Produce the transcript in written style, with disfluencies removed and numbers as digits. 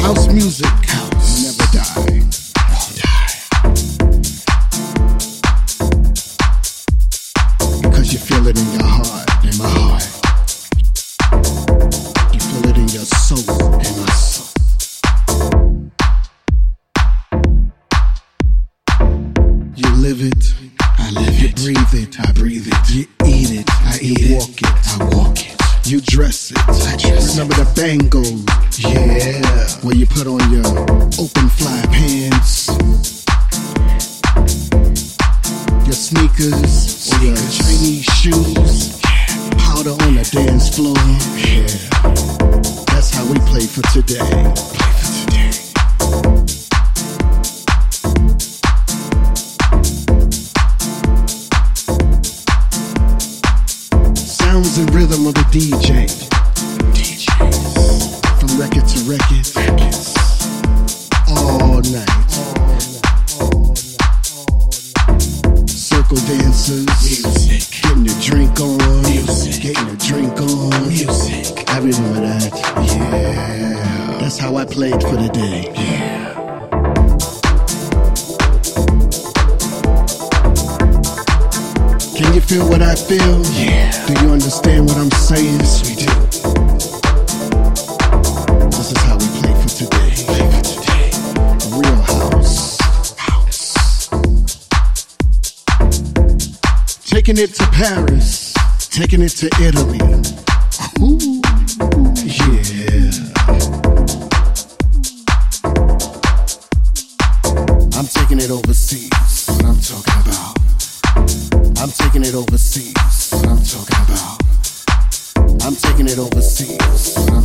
House music never die. Because you feel it in your heart, in my heart. You feel it in your soul, in my soul. You live it, I live it. You breathe it, I breathe it. You eat it, I eat it. Walk it, I walk it. You dress it, I dress it. Remember the bangles, yeah, where you put on your open fly pants, your sneakers, or your Chinese shoes, powder on the dance floor. Yeah, that's how we play for today. Sounds and rhythm of the DJ. From record to record. All night. Circle dancers. Music. Getting a drink on. Music. Getting a drink on. Music. I remember that. Yeah. That's how I played for the day. Yeah. Can you feel what I feel? Yeah. Do you understand what I'm saying? Yes, we do. This is how we play for today. Play for today. Real house. Taking it to Paris. Taking it to Italy. Ooh, yeah. I'm taking it overseas. What I'm talking about. I'm taking it overseas. What I'm talking about. I'm taking it overseas.